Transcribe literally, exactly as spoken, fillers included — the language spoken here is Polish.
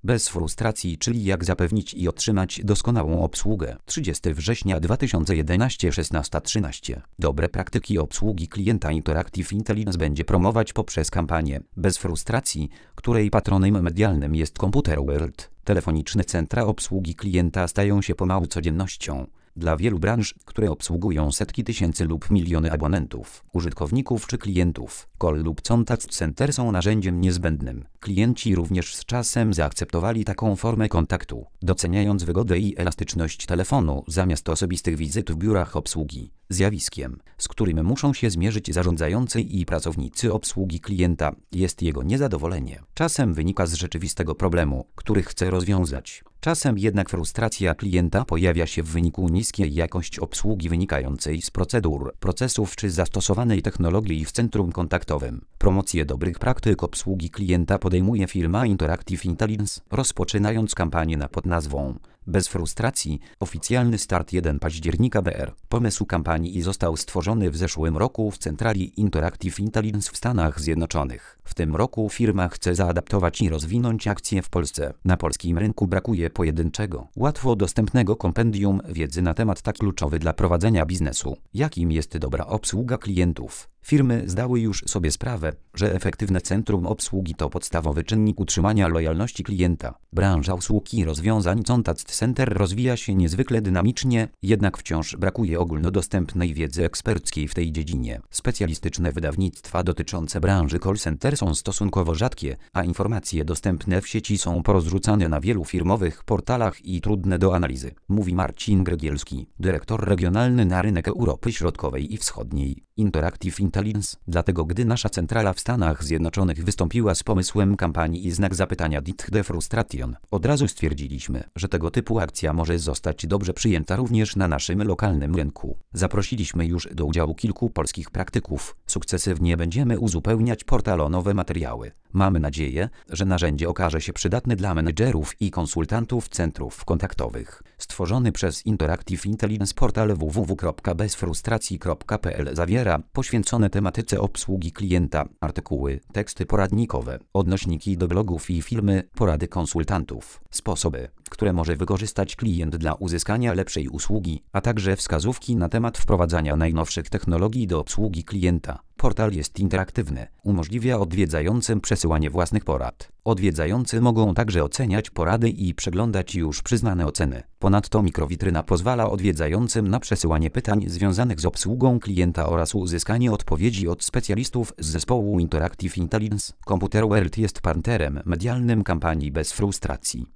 Bez frustracji, czyli jak zapewnić i otrzymać doskonałą obsługę. trzydziestego września dwa tysiące jedenastego, szesnasta trzynaście. Dobre praktyki obsługi klienta Interactive Intelligence będzie promować poprzez kampanię Bez frustracji, której patronem medialnym jest Computer World. Telefoniczne centra obsługi klienta stają się pomału codziennością. Dla wielu branż, które obsługują setki tysięcy lub miliony abonentów, użytkowników czy klientów, call lub contact center są narzędziem niezbędnym. Klienci również z czasem zaakceptowali taką formę kontaktu, doceniając wygodę i elastyczność telefonu zamiast osobistych wizyt w biurach obsługi. Zjawiskiem, z którym muszą się zmierzyć zarządzający i pracownicy obsługi klienta, jest jego niezadowolenie. Czasem wynika z rzeczywistego problemu, który chce rozwiązać. Czasem jednak frustracja klienta pojawia się w wyniku niskiej jakości obsługi wynikającej z procedur, procesów czy zastosowanej technologii w centrum kontaktowym. Promocję dobrych praktyk obsługi klienta podejmuje firma Interactive Intelligence, rozpoczynając kampanię na pod nazwą Bez frustracji, oficjalny start pierwszego października B R. Pomysł kampanii został stworzony w zeszłym roku w centrali Interactive Intelligence w Stanach Zjednoczonych. W tym roku firma chce zaadaptować i rozwinąć akcję w Polsce. Na polskim rynku brakuje pojedynczego, łatwo dostępnego kompendium wiedzy na temat tak kluczowy dla prowadzenia biznesu, jakim jest dobra obsługa klientów. Firmy zdały już sobie sprawę, że efektywne centrum obsługi to podstawowy czynnik utrzymania lojalności klienta. Branża usług i rozwiązań Contact Center rozwija się niezwykle dynamicznie, jednak wciąż brakuje ogólnodostępnej wiedzy eksperckiej w tej dziedzinie. Specjalistyczne wydawnictwa dotyczące branży call center są stosunkowo rzadkie, a informacje dostępne w sieci są porozrzucane na wielu firmowych portalach i trudne do analizy, mówi Marcin Grygielski, dyrektor regionalny na rynek Europy Środkowej i Wschodniej. Interactive Intelligence. Dlatego gdy nasza centrala w Stanach Zjednoczonych wystąpiła z pomysłem kampanii i znak zapytania Dit the Frustration, od razu stwierdziliśmy, że tego typu akcja może zostać dobrze przyjęta również na naszym lokalnym rynku. Zaprosiliśmy już do udziału kilku polskich praktyków. Sukcesywnie będziemy uzupełniać portal o nowe materiały. Mamy nadzieję, że narzędzie okaże się przydatne dla menedżerów i konsultantów centrów kontaktowych. Stworzony przez Interactive Intelligence portal w w w kropka bez frustracji kropka p l zawiera poświęcone tematyce obsługi klienta artykuły, teksty poradnikowe, odnośniki do blogów i filmy, porady konsultantów, sposoby, które może wykorzystać klient dla uzyskania lepszej usługi, a także wskazówki na temat wprowadzania najnowszych technologii do obsługi klienta. Portal jest interaktywny, umożliwia odwiedzającym przesyłanie własnych porad. Odwiedzający mogą także oceniać porady i przeglądać już przyznane oceny. Ponadto mikrowitryna pozwala odwiedzającym na przesyłanie pytań związanych z obsługą klienta oraz uzyskanie odpowiedzi od specjalistów z zespołu Interactive Intelligence. Computer World jest partnerem medialnym kampanii Bez frustracji.